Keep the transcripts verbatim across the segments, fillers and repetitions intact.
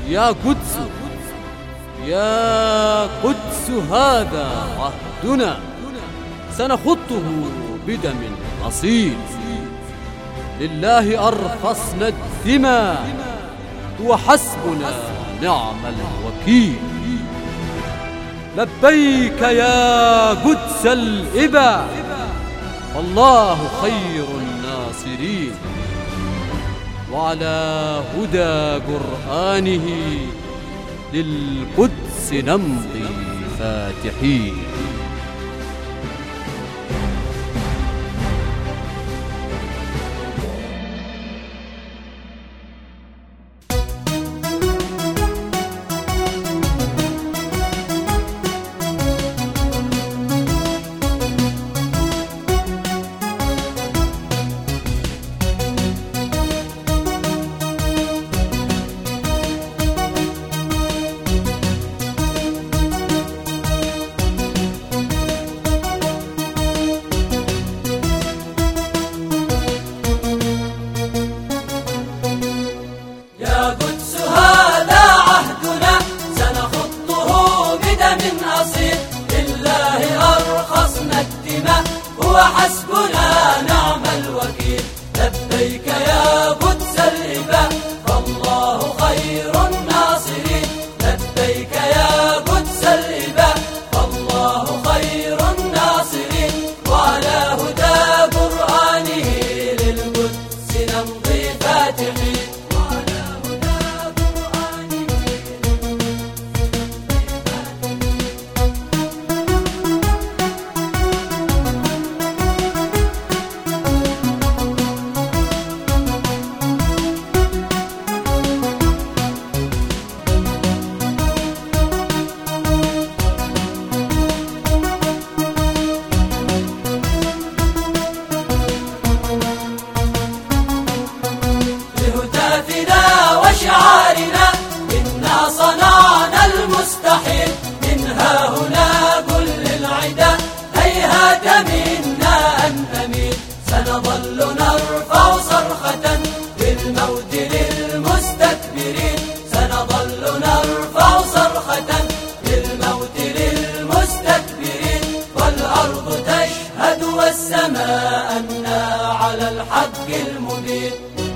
يا قدس يا قدس هذا عهدنا سنخطه بدم أصيل، لله أرخصنا الدماء وحسبنا نعم الوكيل. لبيك يا قدس الإبا، الله خير الناصرين، وعلى هدى قرآنه للقدس نمضي فاتحين. وحسبنا نعم الوكيل. لبيك يا قدس الإباء، فالله خير الناصرين. لبيك يا قدس الإباء، فالله خير الناصرين، وعلى هدى قرآنه للقدس نمضي فاتحين. وعلى هدى قرآنه وشعارنا إنا صنعنا المستحيل. من ها هنا قل للعدا هيهات منا أن نميل. سنظل نرفع صرخة بالموت للمستكبرين. سنظل نرفع صرخة بالموت للمستكبرين، والأرض تشهد والسماء أنا على الحق المبين.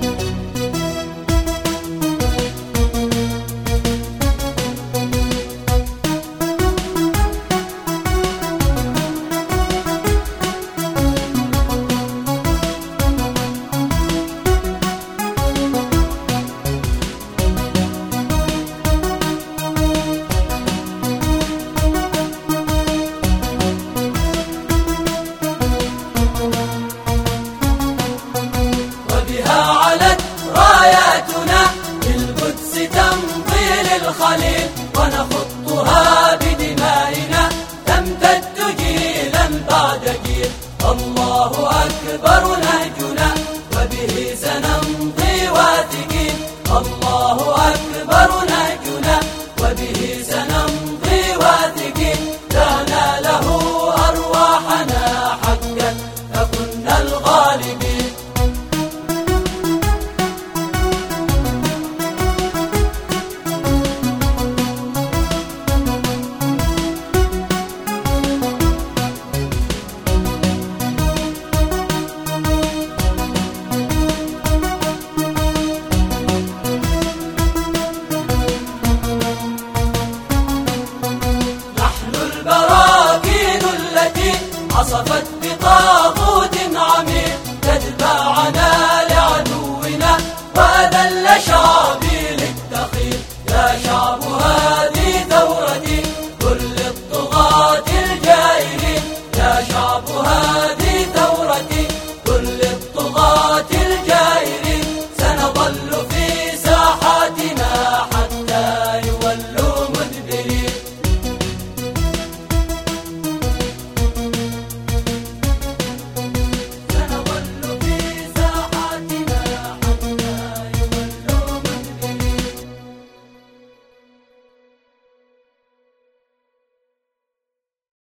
الخليل ونخطها بدمائنا تمتد جيلا بعد جيل. الله أكبر نهجنا وبه سنمضي واثقين. الله أكبر نهجنا وبه سنمضي واثقين. دعنا له أرواحنا حقا فكنا الغالبين. عصفت بطاغوت